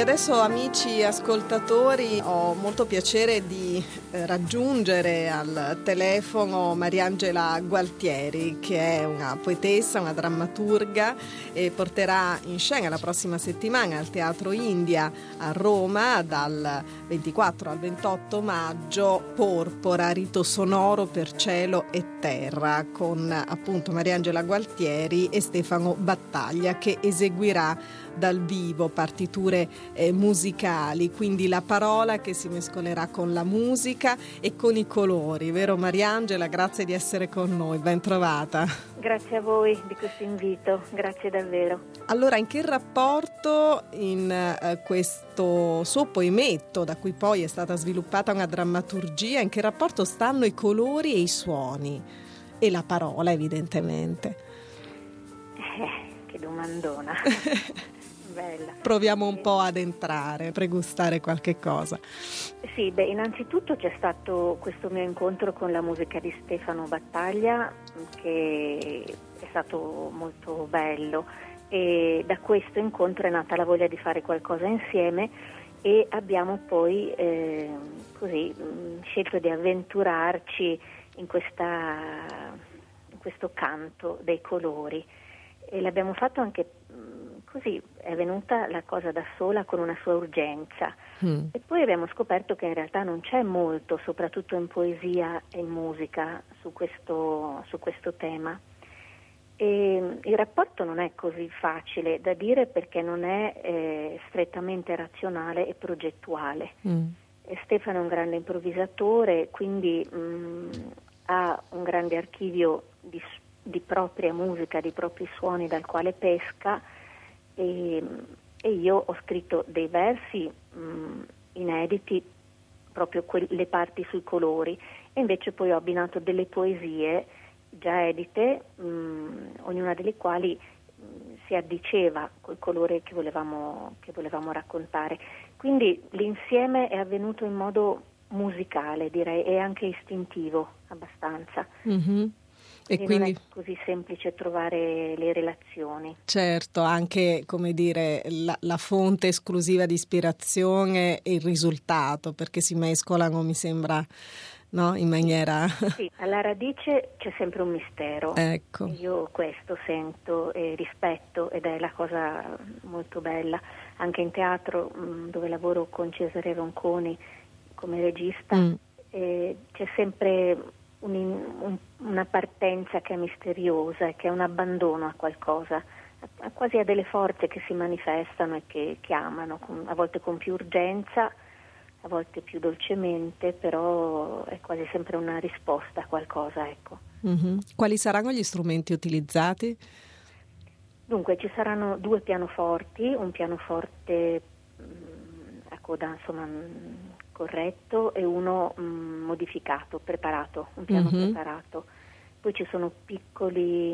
adesso, amici ascoltatori, ho molto piacere di raggiungere al telefono Mariangela Gualtieri, che è una poetessa, una drammaturga, e porterà in scena la prossima settimana al Teatro India a Roma dal 24 al 28 maggio Porpora, rito sonoro per cielo e terra, con appunto Mariangela Gualtieri e Stefano Battaglia, che eseguirà dal vivo partiture musicali, quindi la parola che si mescolerà con la musica e con i colori, vero Mariangela? Grazie di essere con noi, ben trovata. Grazie a voi di questo invito, grazie davvero. Allora, in che rapporto in questo suo poemetto, da cui poi è stata sviluppata una drammaturgia, in che rapporto stanno i colori e i suoni e la parola, evidentemente? Che domandona. Bella. Proviamo un po' ad entrare, pregustare qualche cosa. Sì, innanzitutto c'è stato questo mio incontro con la musica di Stefano Battaglia, che è stato molto bello, e da questo incontro è nata la voglia di fare qualcosa insieme e abbiamo poi scelto di avventurarci in questo canto dei colori, e l'abbiamo fatto anche così, è venuta la cosa da sola con una sua urgenza. E poi abbiamo scoperto che in realtà non c'è molto, soprattutto in poesia e in musica, su questo tema. E il rapporto non è così facile da dire, perché non è strettamente razionale e progettuale. E Stefano è un grande improvvisatore, quindi ha un grande archivio di propria musica, di propri suoni dal quale pesca, e io ho scritto dei versi inediti, proprio le parti sui colori, e invece poi ho abbinato delle poesie già edite, ognuna delle quali si addiceva col colore che volevamo raccontare. Quindi l'insieme è avvenuto in modo musicale, direi, e anche istintivo abbastanza. Mm-hmm. E quindi non è così semplice trovare le relazioni. Certo, anche, come dire, la fonte esclusiva di ispirazione e il risultato, perché si mescolano, mi sembra, no? In maniera... Sì, alla radice c'è sempre un mistero. Ecco. Io questo sento e rispetto, ed è la cosa molto bella. Anche in teatro, dove lavoro con Cesare Ronconi come regista, c'è sempre una partenza che è misteriosa e che è un abbandono a qualcosa, quasi a delle forze che si manifestano e che chiamano, a volte con più urgenza, a volte più dolcemente, però è quasi sempre una risposta a qualcosa, ecco. Mm-hmm. Quali saranno gli strumenti utilizzati? Dunque, ci saranno 2 pianoforti, un pianoforte a coda, insomma, corretto, e uno modificato, preparato, un piano preparato. Poi ci sono piccoli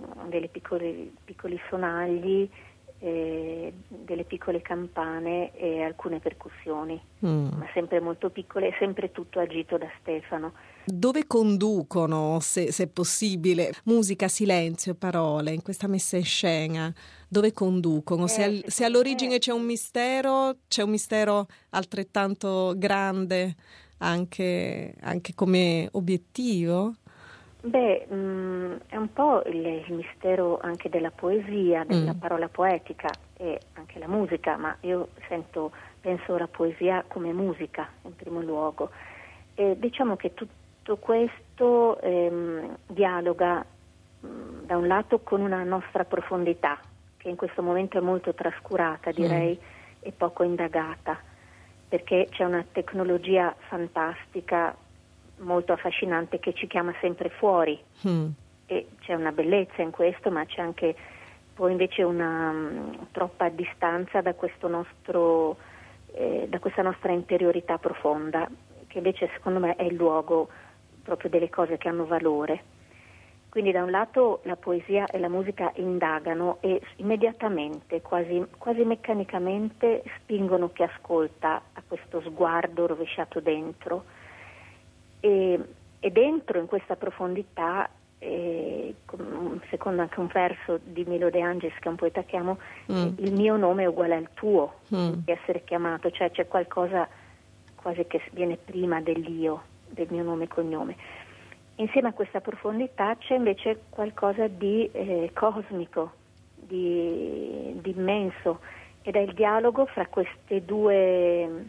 sonagli, delle piccole campane e alcune percussioni, ma sempre molto piccole, sempre tutto agito da Stefano. Dove conducono, se è possibile, musica, silenzio e parole in questa messa in scena? Dove conducono? Se all'origine c'è un mistero altrettanto grande anche come obiettivo? È un po' il mistero anche della poesia, della parola poetica, e anche la musica, ma io penso alla poesia come musica in primo luogo. E diciamo che tutto questo dialoga da un lato con una nostra profondità, che in questo momento è molto trascurata, direi, e poco indagata, perché c'è una tecnologia fantastica, molto affascinante, che ci chiama sempre fuori, e c'è una bellezza in questo, ma c'è anche poi invece una troppa distanza da questo da questa nostra interiorità profonda, che invece secondo me è il luogo proprio delle cose che hanno valore. Quindi da un lato la poesia e la musica indagano e immediatamente, quasi meccanicamente, spingono chi ascolta a questo sguardo rovesciato dentro, e dentro, in questa profondità, secondo anche un verso di Milo De Angelis, che è un poeta che amo, il mio nome è uguale al tuo, di essere chiamato, cioè c'è qualcosa quasi che viene prima dell'io, del mio nome e cognome. Insieme a questa profondità c'è invece qualcosa di cosmico, di immenso, ed è il dialogo fra questi due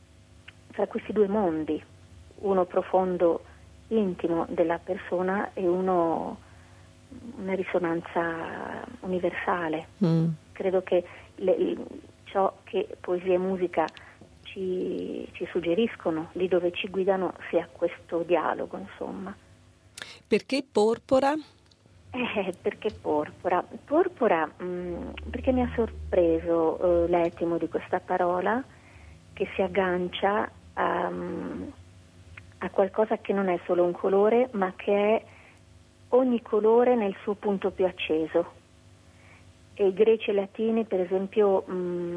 mondi, uno profondo, intimo della persona e uno una risonanza universale. Credo che ciò che poesia e musica ci suggeriscono, lì dove ci guidano, sia questo dialogo, insomma. Perché porpora? Perché porpora? Porpora perché mi ha sorpreso l'etimo di questa parola, che si aggancia a qualcosa che non è solo un colore, ma che è ogni colore nel suo punto più acceso. E i greci e i latini, per esempio,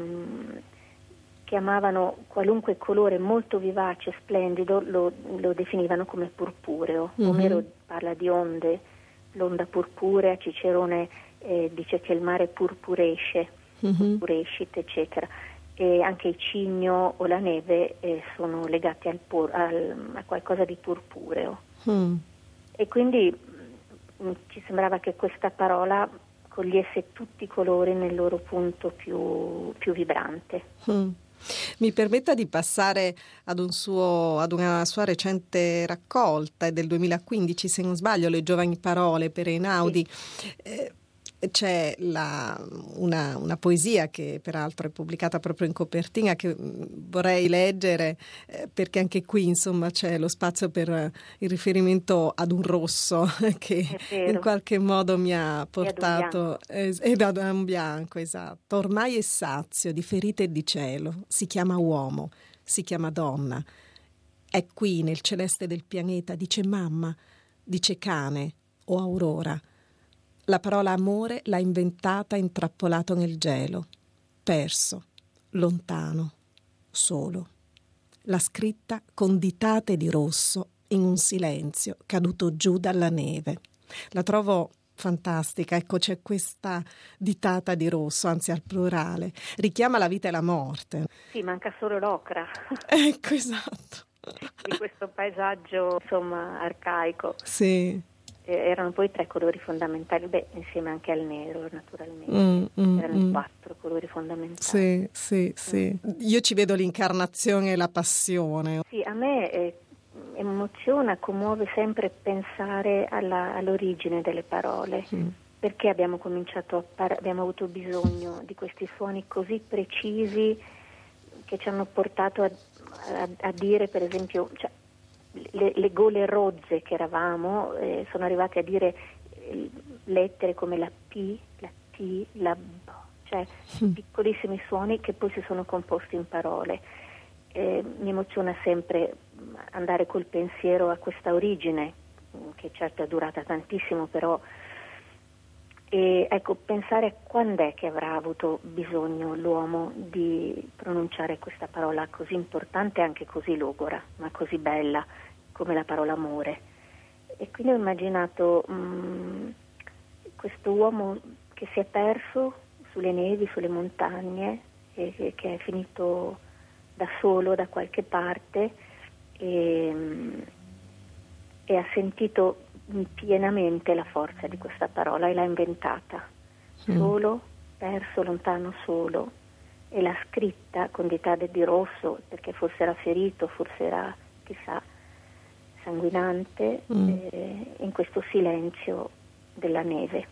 chiamavano qualunque colore molto vivace, splendido, lo definivano come purpureo. Omero parla di onde, l'onda purpurea, Cicerone dice che il mare purpuresce, purpurescit, eccetera. E anche il cigno o la neve sono legati a qualcosa di purpureo. E quindi ci sembrava che questa parola cogliesse tutti i colori nel loro punto più vibrante. Mi permetta di passare ad una sua recente raccolta, è del 2015 se non sbaglio, Le giovani parole per Einaudi. Sì. C'è una poesia che peraltro è pubblicata proprio in copertina, che vorrei leggere, perché anche qui insomma c'è lo spazio per il riferimento ad un rosso che in qualche modo mi ha portato, ed ad un bianco, esatto. Ormai è sazio di ferite e di cielo, si chiama uomo, si chiama donna, è qui nel celeste del pianeta, dice mamma, dice cane o aurora. La parola amore l'ha inventata intrappolato nel gelo, perso, lontano, solo. L'ha scritta con ditate di rosso in un silenzio caduto giù dalla neve. La trovo fantastica, ecco, c'è questa ditata di rosso, anzi al plurale, richiama la vita e la morte. Sì, manca solo l'ocra. Ecco, esatto. Di questo paesaggio, insomma, arcaico. Sì. Erano poi 3 colori fondamentali, insieme anche al nero, naturalmente. Erano 4 colori fondamentali. Sì. Io ci vedo l'incarnazione e la passione. Sì, a me emoziona, commuove sempre pensare all'origine delle parole. Perché abbiamo abbiamo avuto bisogno di questi suoni così precisi che ci hanno portato a dire, per esempio, cioè, le gole rozze che eravamo, sono arrivate a dire lettere come la P, la T, la B, cioè piccolissimi suoni che poi si sono composti in parole. Mi emoziona sempre andare col pensiero a questa origine, che certo è durata tantissimo, però ecco, pensare a quando è che avrà avuto bisogno l'uomo di pronunciare questa parola così importante e anche così logora, ma così bella come la parola amore. E quindi ho immaginato questo uomo che si è perso sulle nevi, sulle montagne, che è finito da solo da qualche parte e ha sentito pienamente la forza di questa parola e l'ha inventata. Solo, perso, lontano, solo, e l'ha scritta con ditate di rosso, perché forse era ferito, forse era, chissà, sanguinante, in questo silenzio della neve.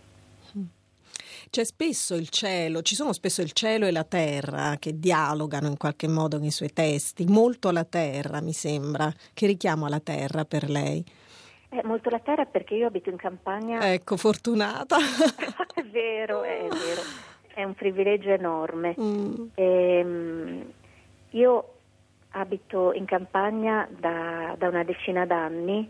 C'è spesso il cielo, ci sono spesso il cielo e la terra che dialogano in qualche modo nei suoi testi, molto la terra mi sembra. Che richiamo alla terra per lei? Molto la terra, perché io abito in campagna. Ecco, fortunata. È vero, è un privilegio enorme. Io abito in campagna da una decina d'anni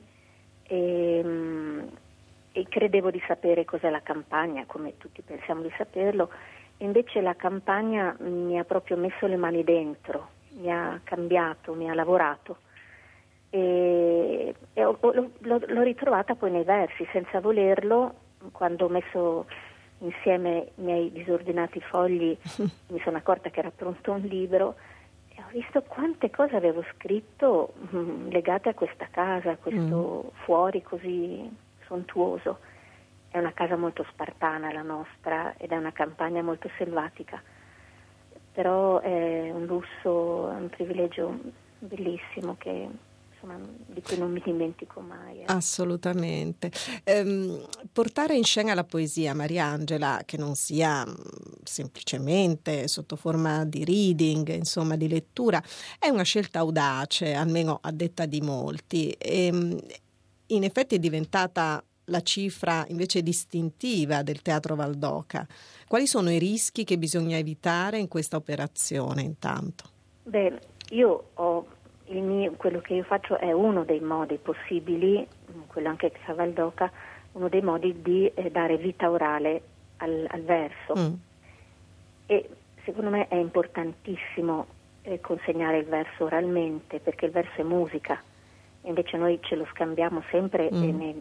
e credevo di sapere cos'è la campagna, come tutti pensiamo di saperlo, invece la campagna mi ha proprio messo le mani dentro, mi ha cambiato, mi ha lavorato. l'ho ritrovata poi nei versi, senza volerlo, quando ho messo insieme i miei disordinati fogli mi sono accorta che era pronto un libro e ho visto quante cose avevo scritto legate a questa casa, a questo fuori così sontuoso. È una casa molto spartana la nostra ed è una campagna molto selvatica, però è un lusso, è un privilegio bellissimo che insomma di cui non mi dimentico mai. Assolutamente. Portare in scena la poesia, Mariangela, che non sia semplicemente sotto forma di reading, insomma di lettura, è una scelta audace, almeno a detta di molti. In effetti è diventata la cifra invece distintiva del Teatro Valdoca. Quali sono i rischi che bisogna evitare in questa operazione intanto? Beh, io ho quello che io faccio è uno dei modi possibili, quello anche che fa Valdoca, uno dei modi di dare vita orale al verso. E secondo me è importantissimo consegnare il verso oralmente, perché il verso è musica. Invece noi ce lo scambiamo sempre e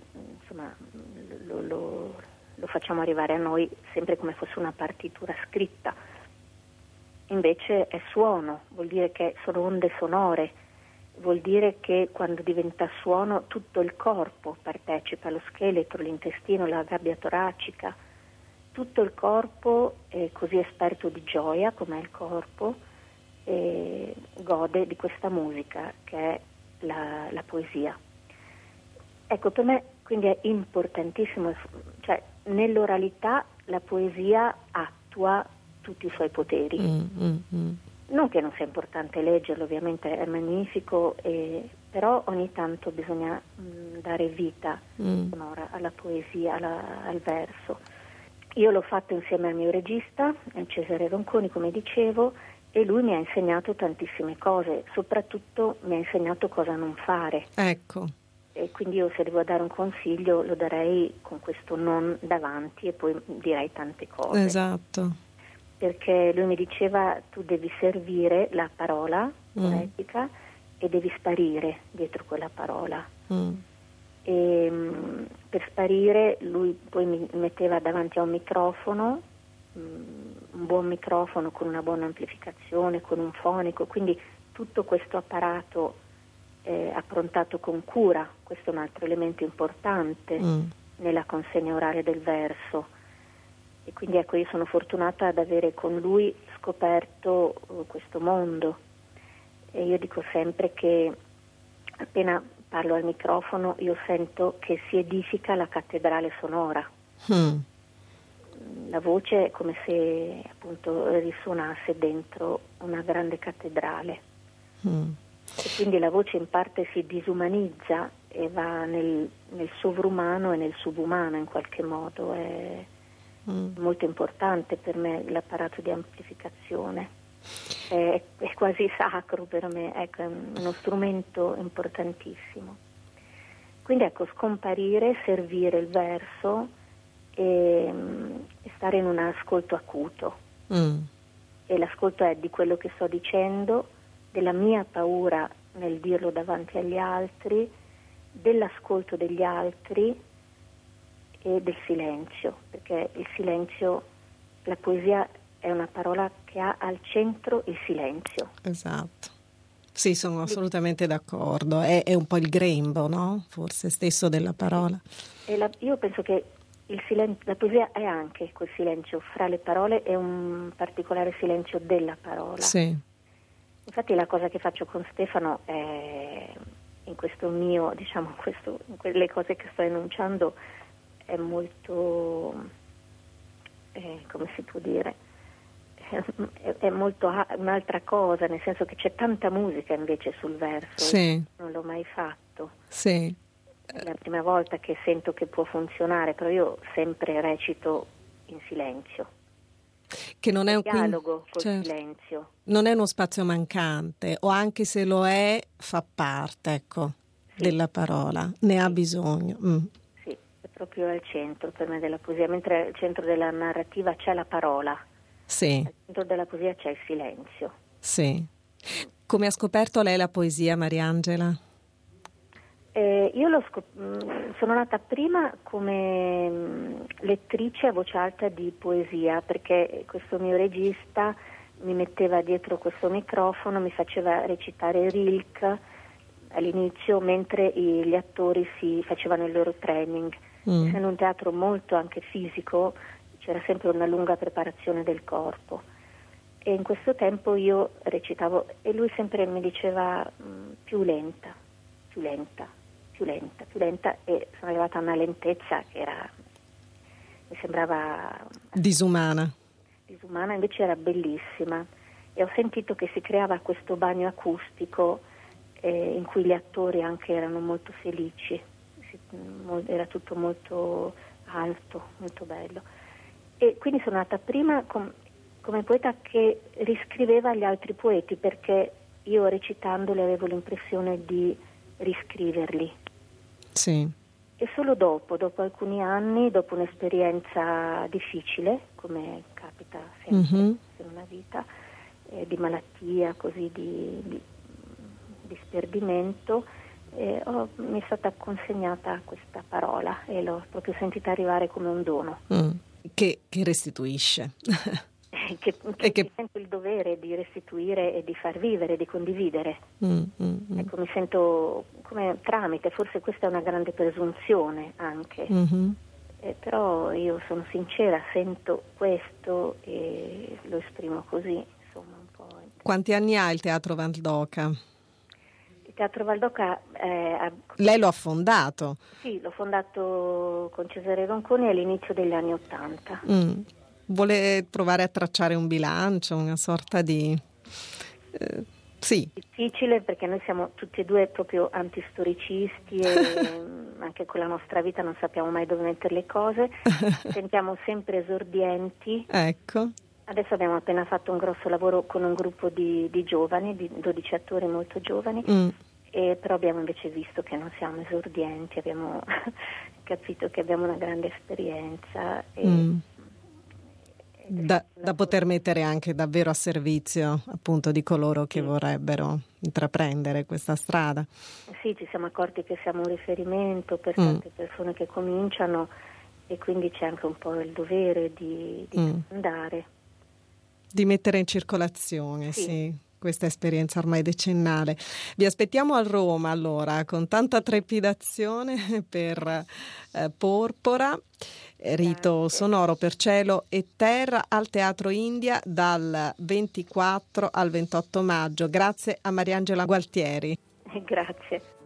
lo facciamo arrivare a noi sempre come fosse una partitura scritta. Invece è suono, vuol dire che sono onde sonore, vuol dire che quando diventa suono tutto il corpo partecipa, lo scheletro, l'intestino, la gabbia toracica, tutto il corpo è così esperto di gioia come è il corpo e gode di questa musica che è la poesia. Ecco, per me quindi è importantissimo, cioè nell'oralità la poesia attua tutti i suoi poteri. Non che non sia importante leggerlo, ovviamente è magnifico, però ogni tanto bisogna dare vita sonora alla poesia, al verso. Io l'ho fatto insieme al mio regista, Cesare Ronconi, come dicevo, e lui mi ha insegnato tantissime cose, soprattutto mi ha insegnato cosa non fare. Ecco. E quindi io se devo dare un consiglio lo darei con questo non davanti e poi direi tante cose. Esatto. Perché lui mi diceva tu devi servire la parola poetica e devi sparire dietro quella parola. E per sparire lui poi mi metteva davanti a un microfono, un buon microfono con una buona amplificazione, con un fonico, quindi tutto questo apparato approntato con cura. Questo è un altro elemento importante nella consegna orale del verso. E quindi ecco, io sono fortunata ad avere con lui scoperto questo mondo. E io dico sempre che appena parlo al microfono io sento che si edifica la cattedrale sonora. La voce è come se appunto risuonasse dentro una grande cattedrale. E quindi la voce in parte si disumanizza e va nel sovrumano e nel subumano in qualche modo. È molto importante per me l'apparato di amplificazione, è quasi sacro per me, ecco, è uno strumento importantissimo. Quindi ecco, scomparire, servire il verso e stare in un ascolto acuto. E l'ascolto è di quello che sto dicendo, della mia paura nel dirlo davanti agli altri, dell'ascolto degli altri e del silenzio, perché il silenzio, la poesia è una parola che ha al centro il silenzio. Esatto. Sì, sono assolutamente d'accordo. È un po' il grembo, no? Forse stesso della parola. Io penso che la poesia è anche quel silenzio fra le parole e un particolare silenzio della parola. Sì. Infatti la cosa che faccio con Stefano è, in questo mio, diciamo, in quelle cose che sto enunciando, è molto, come si può dire, è molto un'altra cosa, nel senso che c'è tanta musica invece sul verso. Sì. Non l'ho mai fatto. Sì. È la prima volta che sento che può funzionare, però io sempre recito in silenzio. Che non è un dialogo col certo. silenzio. Non è uno spazio mancante, o anche se lo è, fa parte, ecco, della parola, ne ha bisogno. Sì, è proprio al centro per me della poesia, mentre al centro della narrativa c'è la parola. Sì. Al centro della poesia c'è il silenzio. Sì. Come ha scoperto lei la poesia, Mariangela? Sono nata prima come lettrice a voce alta di poesia, perché questo mio regista mi metteva dietro questo microfono, mi faceva recitare Rilke all'inizio mentre gli attori si facevano il loro training. Essendo un teatro molto anche fisico, c'era sempre una lunga preparazione del corpo. E in questo tempo io recitavo e lui sempre mi diceva più lenta, più lenta, più lenta, più lenta, e sono arrivata a una lentezza che mi sembrava disumana, invece era bellissima, e ho sentito che si creava questo bagno acustico in cui gli attori anche erano molto felici, era tutto molto alto, molto bello, e quindi sono nata prima come poeta che riscriveva gli altri poeti, perché io recitandoli avevo l'impressione di riscriverli. Sì. E solo dopo alcuni anni, dopo un'esperienza difficile, come capita sempre in una vita, di malattia, così di sperdimento, mi è stata consegnata questa parola e l'ho proprio sentita arrivare come un dono. Che restituisce. Che sento il dovere di restituire e di far vivere, di condividere. Ecco, mi sento come tramite, forse questa è una grande presunzione anche, però io sono sincera, sento questo e lo esprimo così, insomma, un po'. Quanti anni ha il Teatro Valdoca? Il Teatro Valdoca lei lo ha fondato? Sì, l'ho fondato con Cesare Ronconi all'inizio degli anni '80. Vuole provare a tracciare un bilancio, una sorta di... sì. Difficile, perché noi siamo tutti e due proprio antistoricisti e anche con la nostra vita non sappiamo mai dove mettere le cose, sentiamo sempre esordienti. Ecco. Adesso abbiamo appena fatto un grosso lavoro con un gruppo di giovani, di 12 attori molto giovani, però abbiamo invece visto che non siamo esordienti, abbiamo capito che abbiamo una grande esperienza da poter mettere anche davvero a servizio appunto di coloro che vorrebbero intraprendere questa strada. Sì, ci siamo accorti che siamo un riferimento per tante persone che cominciano, e quindi c'è anche un po' il dovere di andare. Di mettere in circolazione, sì, questa esperienza ormai decennale. Vi aspettiamo a Roma allora con tanta trepidazione per Porpora, rito sonoro per cielo e terra al Teatro India dal 24 al 28 maggio. Grazie a Mariangela Gualtieri. Grazie.